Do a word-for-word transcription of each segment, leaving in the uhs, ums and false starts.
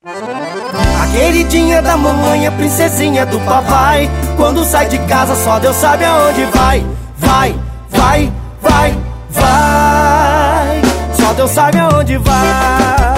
A queridinha da mamãe, a princesinha do papai, quando sai de casa só Deus sabe aonde vai. Vai, vai, vai, vai, só Deus sabe aonde vai.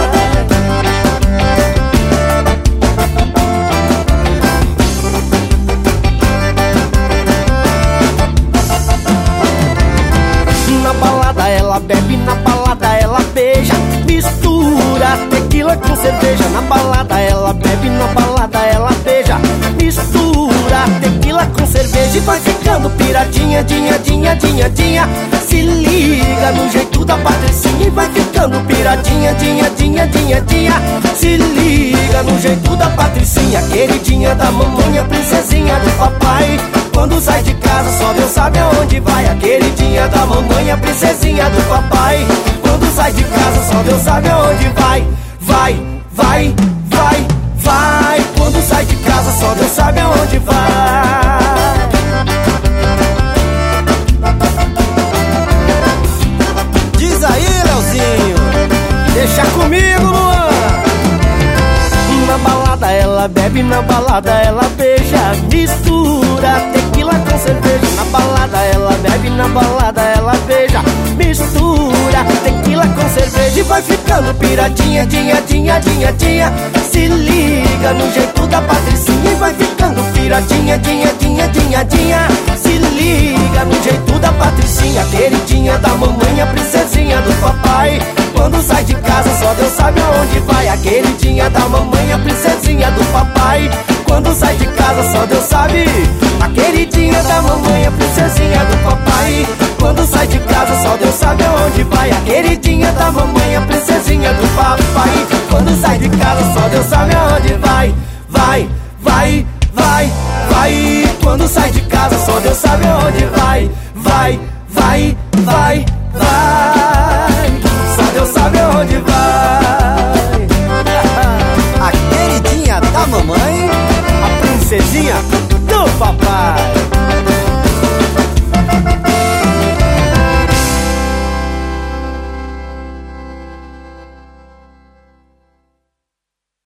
Na balada ela bebe, na balada ela beija, mistura tequila com cerveja. Na balada ela bebe, na balada ela beija, mistura tequila com cerveja. E vai ficando piradinha, dinha, dinha, dinha, dinha. Se liga no jeito da Patricinha. E vai ficando piradinha, dinha, dinha, dinha, dinha. Se liga no jeito da Patricinha. Queridinha da mamãe, a princesinha do papai, quando sai de casa só Deus sabe aonde vai. A queridinha da mamãe, a princesinha do papai, quando sai de casa só Deus sabe aonde vai. Vai, vai, vai, vai, quando sai de casa só Deus sabe aonde vai. Diz aí, Leozinho, deixa comigo, Luan. Na balada ela bebe, na balada ela beija, mistura tequila com cerveja. Na balada ela bebe, na balada ela beija, mistura tequila com cerveja. E vai ficando piradinha, dinha, dinha, dinha, dinha. Se liga no jeito da Patricinha. E vai ficando piradinha, dinha, dinha, dinha, dinha. Se liga no jeito da Patricinha. Queridinha da mamãe, a princesinha do papai, quando sai de casa só Deus sabe aonde vai. A queridinha da mamãe, a princesinha do papai, quando sai de casa só Deus sabe. A queridinha da mamãe, a princesinha do papai, quando sai de casa só Deus sabe aonde vai. A queridinha da mamãe, a princesinha do papai, quando sai de casa só Deus sabe aonde vai. Vai, vai, vai, vai, quando sai de casa só Deus sabe aonde vai. Vai, vai, vai, vai.